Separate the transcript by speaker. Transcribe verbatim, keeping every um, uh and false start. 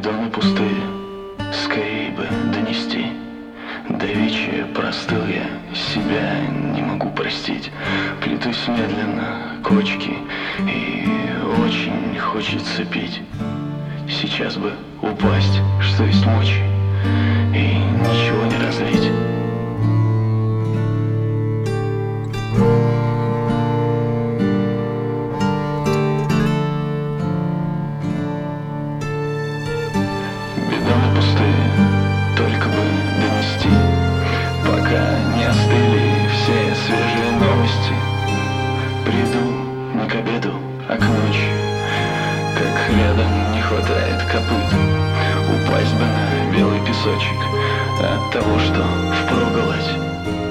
Speaker 1: Бидоны пустые, скорее бы донести. Давичи простыл я, себя не могу простить. Плетусь медленно, кочки, и очень хочется пить. Сейчас бы упасть, что есть мочи, и ничего не разлить. Бидоны пустые, только бы донести, пока не остыли все свежие новости. Приду не к обеду, а к ночи, как рядом не хватает копыт. Упасть бы на белый песочек от того, что впроголодь